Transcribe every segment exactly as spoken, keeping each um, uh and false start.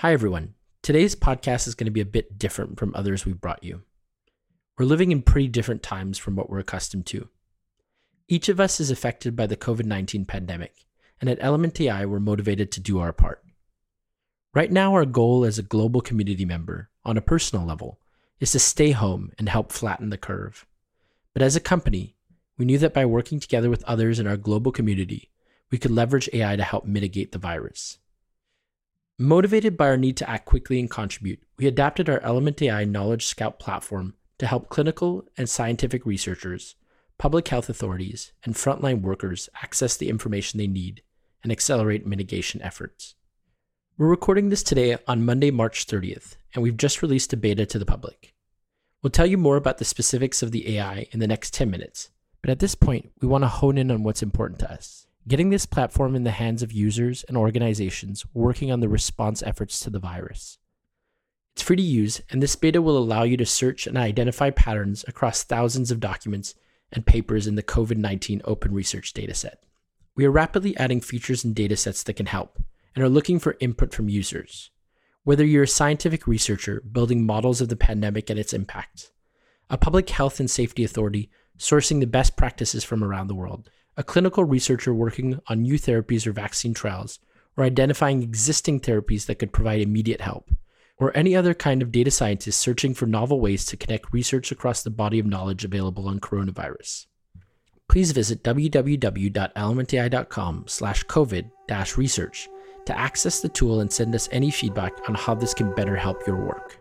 Hi, everyone. Today's podcast is going to be a bit different from others we've brought you. We're living in pretty different times from what we're accustomed to. Each of us is affected by the covid nineteen pandemic, and at Element A I, we're motivated to do our part. Right now, our goal as a global community member, on a personal level, is to stay home and help flatten the curve. But as a company, we knew that by working together with others in our global community, we could leverage A I to help mitigate the virus. Motivated by our need to act quickly and contribute, we adapted our Element A I Knowledge Scout platform to help clinical and scientific researchers, public health authorities, and frontline workers access the information they need and accelerate mitigation efforts. We're recording this today on Monday, March thirtieth, and we've just released a beta to the public. We'll tell you more about the specifics of the A I in the next ten minutes, but at this point, we want to hone in on what's important to us. Getting this platform in the hands of users and organizations working on the response efforts to the virus. It's free to use, and this beta will allow you to search and identify patterns across thousands of documents and papers in the covid nineteen open research dataset. We are rapidly adding features and datasets that can help, and are looking for input from users. Whether you're a scientific researcher building models of the pandemic and its impact, a public health and safety authority sourcing the best practices from around the world, a clinical researcher working on new therapies or vaccine trials, or identifying existing therapies that could provide immediate help, or any other kind of data scientist searching for novel ways to connect research across the body of knowledge available on coronavirus. Please visit w w w dot element a i dot com slash covid dash research to access the tool and send us any feedback on how this can better help your work.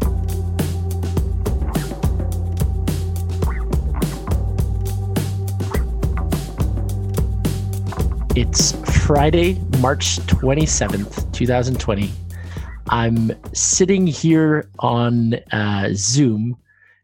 It's Friday, March twenty-seventh, twenty twenty. I'm sitting here on uh, Zoom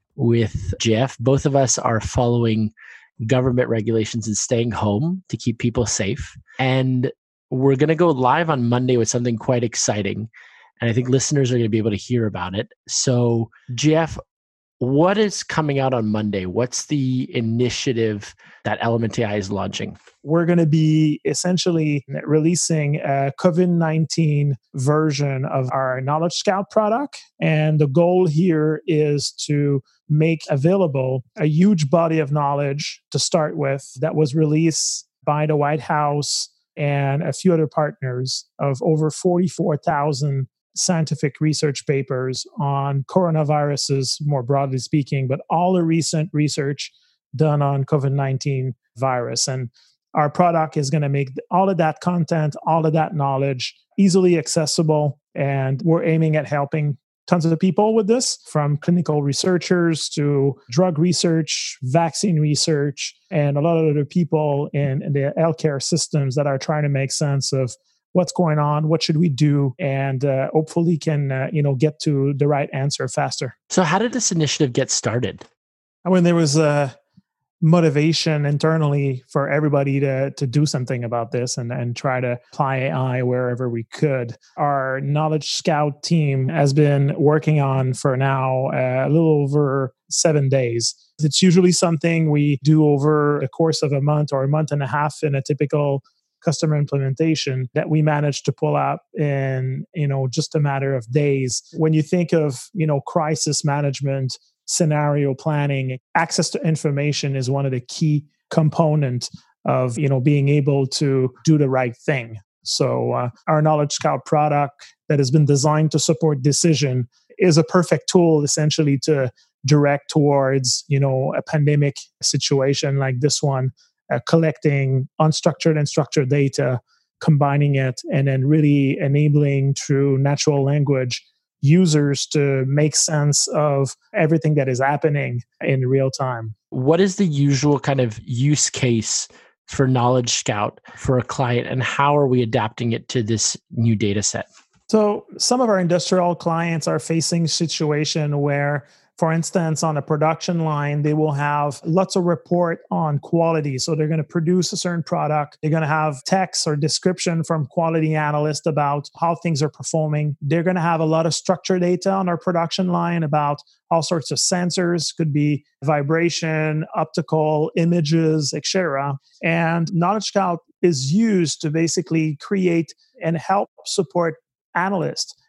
with Jeff. Both of us are following government regulations and staying home to keep people safe. And we're going to go live on Monday with something quite exciting. And I think listeners are going to be able to hear about it. So, Jeff, what is coming out on Monday? What's the initiative that Element A I is launching? We're going to be essentially releasing a covid nineteen version of our Knowledge Scout product. And the goal here is to make available a huge body of knowledge to start with that was released by the White House and a few other partners of over forty-four thousand scientific research papers on coronaviruses, more broadly speaking, but all the recent research done on covid nineteen virus. And our product is going to make all of that content, all of that knowledge easily accessible. And we're aiming at helping tons of people with this, from clinical researchers to drug research, vaccine research, and a lot of other people in, in the healthcare systems that are trying to make sense of what's going on, what should we do, and uh, hopefully can uh, you know get to the right answer faster. So how did this initiative get started? I mean, there was a motivation internally for everybody to to do something about this and, and try to apply A I wherever we could. Our Knowledge Scout team has been working on for now uh, a little over seven days. It's usually something we do over the course of a month or a month and a half in a typical customer implementation that we managed to pull out in, you know, just a matter of days. When you think of, you know, crisis management, scenario planning, access to information is one of the key components of, you know, being able to do the right thing. So uh, our Knowledge Scout product that has been designed to support decision is a perfect tool essentially to direct towards, you know, a pandemic situation like this one, uh, collecting unstructured and structured data, combining it, and then really enabling through natural language users to make sense of everything that is happening in real time. What is the usual kind of use case for Knowledge Scout for a client, and how are we adapting it to this new data set? So some of our industrial clients are facing a situation where, for instance, on a production line, they will have lots of report on quality. So they're going to produce a certain product. They're going to have text or description from quality analysts about how things are performing. They're going to have a lot of structured data on our production line about all sorts of sensors, could be vibration, optical, images, et cetera. And Knowledge Scout is used to basically create and help support analysts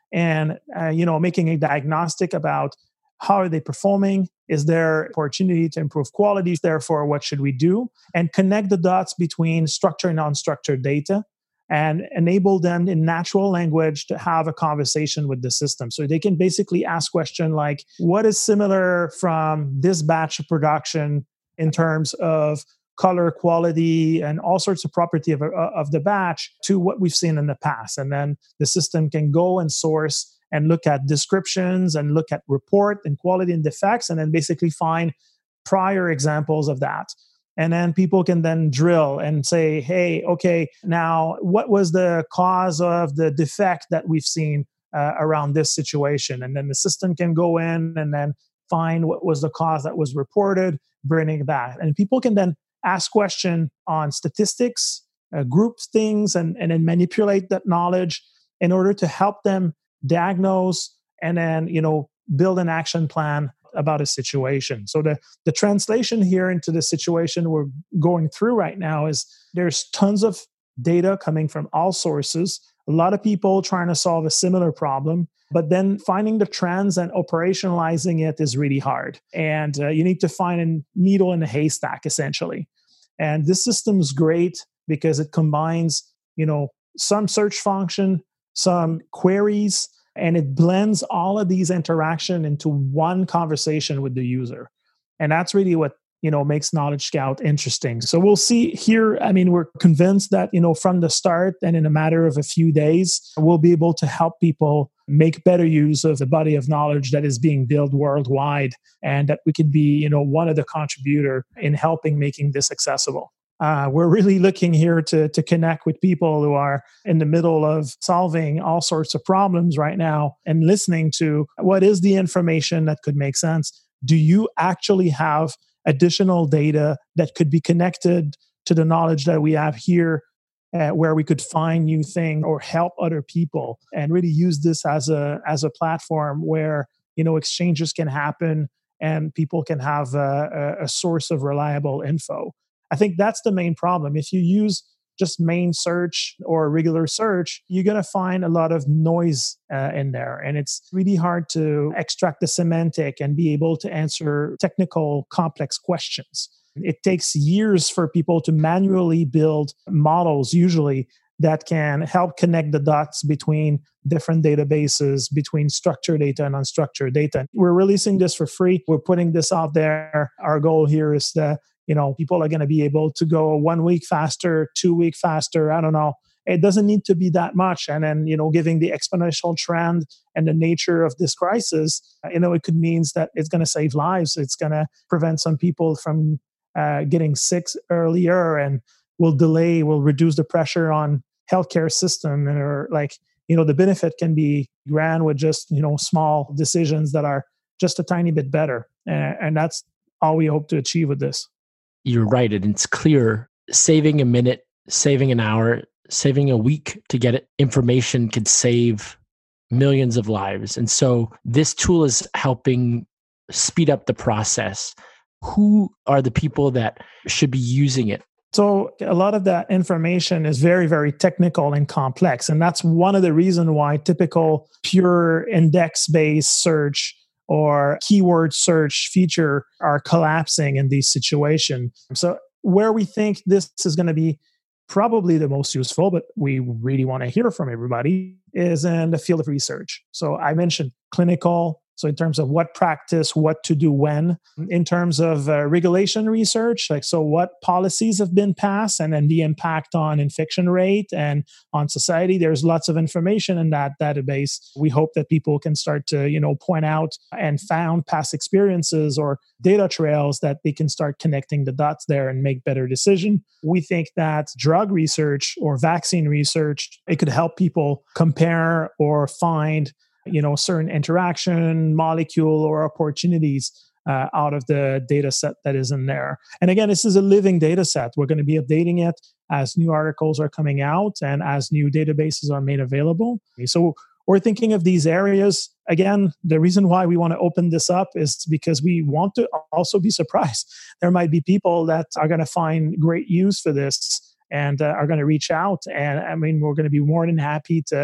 and uh, you know, making a diagnostic about how are they performing? Is there opportunity to improve quality? Therefore, what should we do? And connect the dots between structured and unstructured data and enable them in natural language to have a conversation with the system. So they can basically ask questions like, what is similar from this batch of production in terms of color, quality, and all sorts of property of, of the batch to what we've seen in the past? And then the system can go and source and look at descriptions and look at report and quality and defects, and then basically find prior examples of that. And then people can then drill and say, hey, okay, now what was the cause of the defect that we've seen uh, around this situation? And then the system can go in and then find what was the cause that was reported, bringing that. And people can then ask questions on statistics, uh, group things, and, and then manipulate that knowledge in order to help them diagnose and then, you know, build an action plan about a situation. So the, the translation here into the situation we're going through right now is there's tons of data coming from all sources, a lot of people trying to solve a similar problem, but then finding the trends and operationalizing it is really hard. And uh, you need to find a needle in a haystack, essentially. And this system is great because it combines, you know, some search function, some queries, and it blends all of these interaction into one conversation with the user. And that's really what, you know, makes Knowledge Scout interesting. So we'll see here. I mean, we're convinced that, you know, from the start and in a matter of a few days, we'll be able to help people make better use of the body of knowledge that is being built worldwide, and that we could be, you know, one of the contributor in helping making this accessible. Uh, we're really looking here to, to connect with people who are in the middle of solving all sorts of problems right now and listening to what is the information that could make sense. Do you actually have additional data that could be connected to the knowledge that we have here, uh, where we could find new things or help other people, and really use this as a as a platform where, you know, exchanges can happen and people can have a, a source of reliable info. I think that's the main problem. If you use just main search or regular search, you're going to find a lot of noise uh, in there. And it's really hard to extract the semantic and be able to answer technical, complex questions. It takes years for people to manually build models, usually, that can help connect the dots between different databases, between structured data and unstructured data. We're releasing this for free. We're putting this out there. Our goal here is that, you know, people are going to be able to go one week faster, two week faster. I don't know. It doesn't need to be that much. And then, you know, giving the exponential trend and the nature of this crisis, you know, it could mean that it's going to save lives. It's going to prevent some people from uh, getting sick earlier, and will delay, will reduce the pressure on healthcare system, and or like, you know, the benefit can be grand with just, you know, small decisions that are just a tiny bit better. And, and that's all we hope to achieve with this. You're right. And it's clear saving a minute, saving an hour, saving a week to get information could save millions of lives. And so this tool is helping speed up the process. Who are the people that should be using it? So a lot of that information is very, very technical and complex. And that's one of the reasons why typical pure index-based search or keyword search feature are collapsing in these situations. So where we think this is going to be probably the most useful, but we really want to hear from everybody, is in the field of research. So I mentioned clinical. So in terms of what practice, what to do when, in terms of uh, regulation research, like so what policies have been passed and then the impact on infection rate and on society, there's lots of information in that database. We hope that people can start to, you know, point out and found past experiences or data trails that they can start connecting the dots there and make better decision. We think that drug research or vaccine research, it could help people compare or find, you know, certain interaction, molecule, or opportunities uh, out of the data set that is in there. And again, this is a living data set. We're going to be updating it as new articles are coming out and as new databases are made available. So we're thinking of these areas. Again, the reason why we want to open this up is because we want to also be surprised. There might be people that are going to find great use for this and uh, are going to reach out. And I mean, we're going to be more than happy to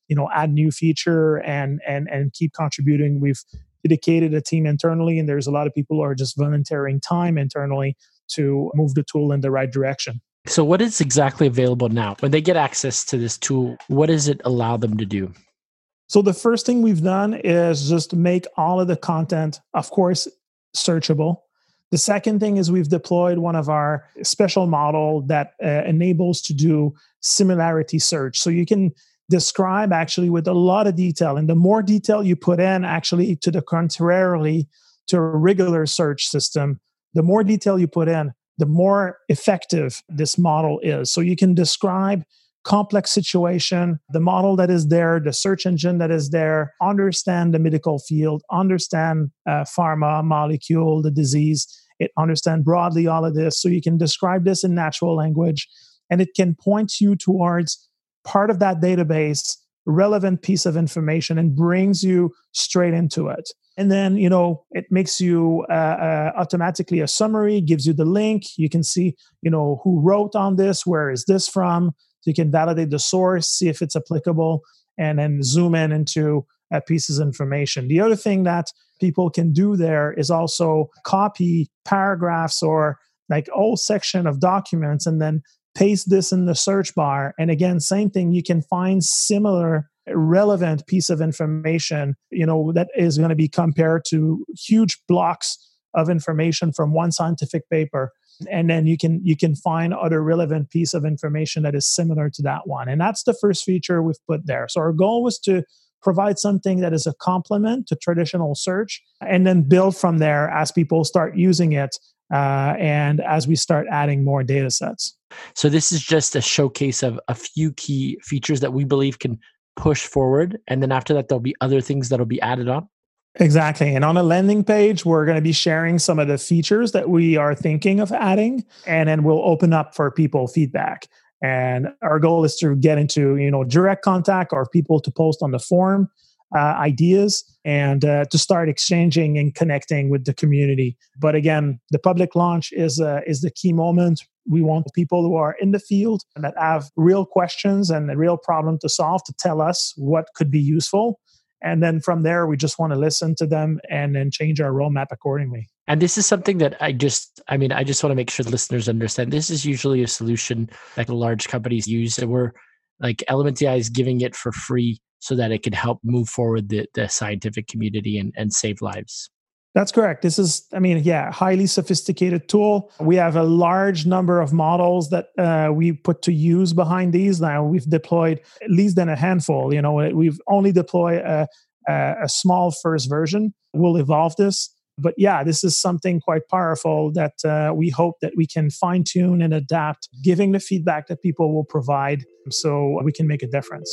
you know, add new feature and and and keep contributing. We've dedicated a team internally, and there's a lot of people who are just volunteering time internally to move the tool in the right direction. So what is exactly available now? When they get access to this tool, what does it allow them to do? So the first thing we've done is just make all of the content, of course, searchable. The second thing is we've deployed one of our special model that uh, enables to do similarity search. So you can describe actually with a lot of detail. And the more detail you put in, actually, to the contrarily to a regular search system, the more detail you put in, the more effective this model is. So you can describe complex situation, the model that is there, the search engine that is there, understand the medical field, understand uh, pharma, molecule, the disease, it understand broadly all of this. So you can describe this in natural language, and it can point you towards part of that database, relevant piece of information, and brings you straight into it. And then, you know, it makes you uh, uh, automatically a summary, gives you the link. You can see, you know, who wrote on this, where is this from? So you can validate the source, see if it's applicable, and then zoom in into uh, pieces of information. The other thing that people can do there is also copy paragraphs or like whole section of documents and then paste this in the search bar. And again, same thing, you can find similar relevant piece of information, you know, that is going to be compared to huge blocks of information from one scientific paper. And then you can you can find other relevant piece of information that is similar to that one. And that's the first feature we've put there. So our goal was to provide something that is a complement to traditional search, and then build from there as people start using it uh, and as we start adding more data sets. So this is just a showcase of a few key features that we believe can push forward. And then after that, there'll be other things that'll be added on. Exactly. And on a landing page, we're going to be sharing some of the features that we are thinking of adding, and then we'll open up for people feedback. And our goal is to get into, you know, direct contact or people to post on the forum uh, ideas and uh, to start exchanging and connecting with the community. But again, the public launch is uh, is the key moment. We want people who are in the field and that have real questions and a real problem to solve to tell us what could be useful. And then from there, we just want to listen to them and then change our roadmap accordingly. And this is something that I just, I mean, I just want to make sure the listeners understand. This is usually a solution that large companies use. And we're like, Element A I is giving it for free so that it can help move forward the, the scientific community and, and save lives. That's correct. This is, I mean, yeah, highly sophisticated tool. We have a large number of models that uh, we put to use behind these. Now we've deployed at least than a handful. You know, we've only deployed a, a, a small first version. We'll evolve this. But yeah, this is something quite powerful that uh, we hope that we can fine tune and adapt, giving the feedback that people will provide so we can make a difference.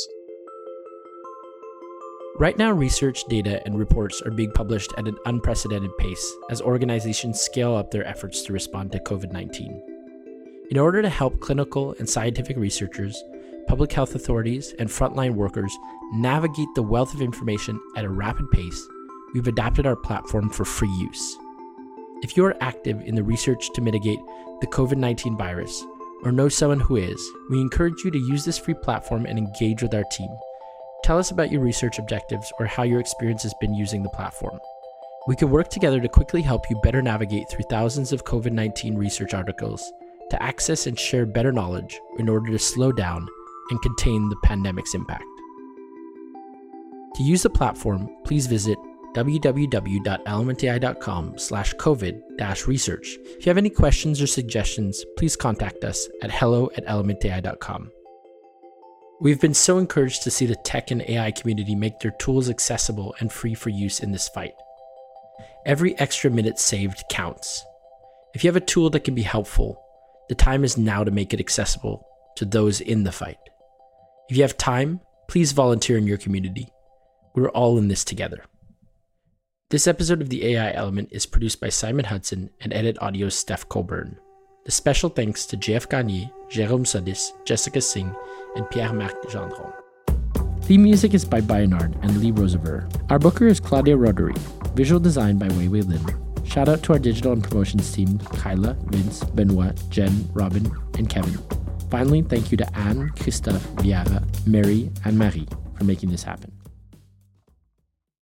Right now, research, data, and reports are being published at an unprecedented pace as organizations scale up their efforts to respond to COVID nineteen. In order to help clinical and scientific researchers, public health authorities, and frontline workers navigate the wealth of information at a rapid pace, we've adapted our platform for free use. If you are active in the research to mitigate the COVID nineteen virus or know someone who is, we encourage you to use this free platform and engage with our team. Tell us about your research objectives or how your experience has been using the platform. We can work together to quickly help you better navigate through thousands of COVID nineteen research articles to access and share better knowledge in order to slow down and contain the pandemic's impact. To use the platform, please visit w w w dot elementai dot com slash covid dash research. If you have any questions or suggestions, please contact us at hello at elementai dot com. We've been so encouraged to see the tech and A I community make their tools accessible and free for use in this fight. Every extra minute saved counts. If you have a tool that can be helpful, the time is now to make it accessible to those in the fight. If you have time, please volunteer in your community. We're all in this together. This episode of the A I Element is produced by Simon Hudson and Edit Audio's Steph Colburn. The special thanks to J F Gagné, Jérôme Sodis, Jessica Singh, and Pierre-Marc Gendron. Theme music is by Baynard and Lee Rosever. Our booker is Claudia Roderi. Visual design by Wei Wei Lin. Shout out to our digital and promotions team, Kyla, Vince, Benoit, Jen, Robin, and Kevin. Finally, thank you to Anne, Christophe, Viara, Mary, and Marie. for making this happen.